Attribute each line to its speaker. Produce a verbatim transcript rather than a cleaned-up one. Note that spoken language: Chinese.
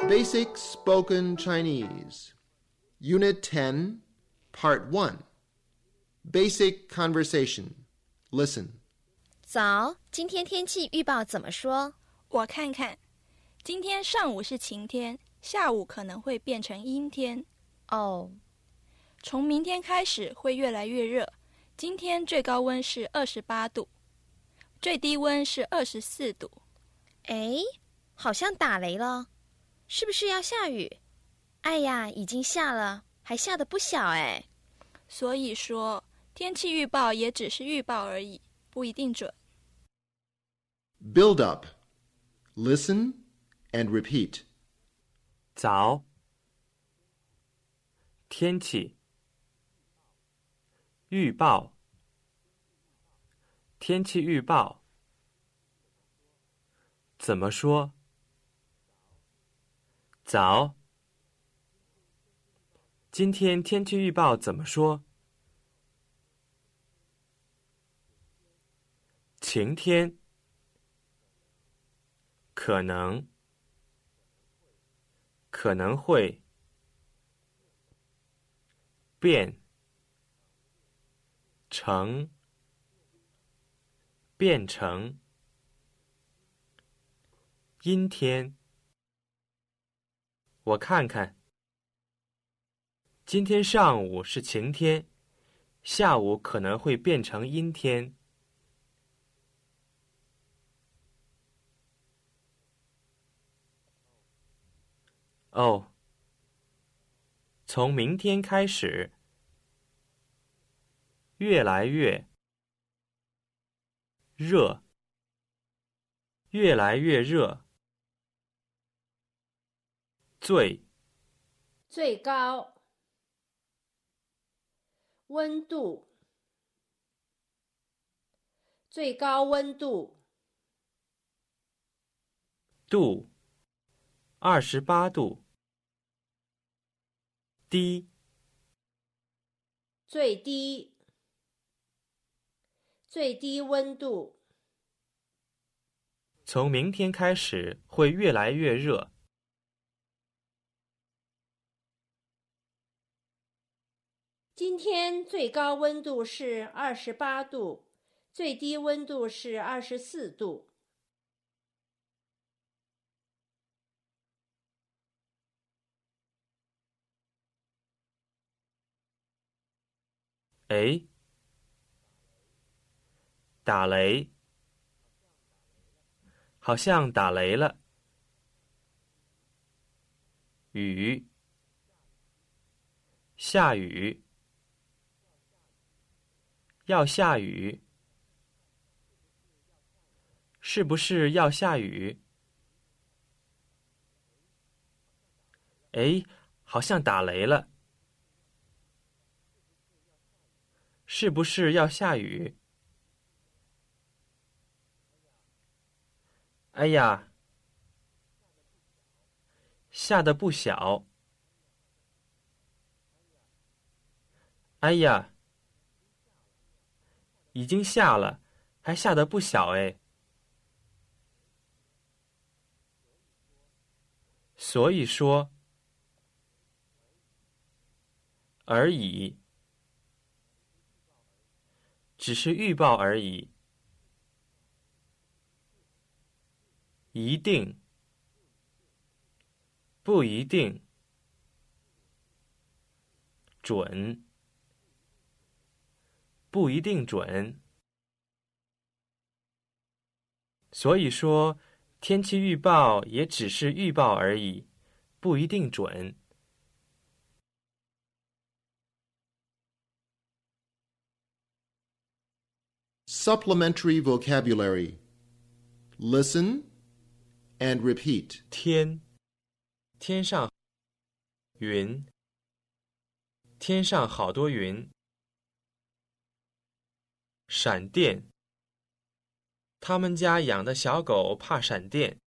Speaker 1: Basic Spoken Chinese, Unit ten, Part one. Basic Conversation. Listen.
Speaker 2: 早，今天天气预报怎么说？
Speaker 3: 我看看，今天上午是晴天，下午可能会变成阴天。
Speaker 2: 哦，
Speaker 3: 从明天开始会越来越热，今天最高温是二十八度，最低温是二十四度。
Speaker 2: 哎，好像打雷了，是不是要下雨？哎呀，已经下了，还下得不小哎。
Speaker 3: 所以说，天气预报也只是预报而已，不一定准。
Speaker 1: Build up. Listen and repeat.
Speaker 4: 早，天气，预报，天气预报，怎么说？早，今天天气预报怎么说？晴天，可能，可能会，变，成，变成，阴天。我看看，今天上午是晴天，下午可能会变成阴天。哦，从明天开始，越来越热，越来越热。最
Speaker 5: 最高温度，最高温度，
Speaker 4: 度，二十八度。低，
Speaker 5: 最低，最低温度。
Speaker 4: 从明天开始会越来越热。
Speaker 5: 今天最高温度是二十八度，最低温度是二十四度。
Speaker 4: 哎，打雷，好像打雷了。雨，下雨，要下雨，是不是要下雨？哎，好像打雷了。是不是要下雨？哎呀，下得不小。哎呀，已经下了，还下得不小哎。所以说，而已。只是预报而已。一定，不一定，准，不一定准。所以说，天气预报也只是预报而已，不一定准。
Speaker 1: Supplementary vocabulary. Listen and repeat.
Speaker 4: 天，天上云，天上好多云。闪电，他们家养的小狗怕闪电。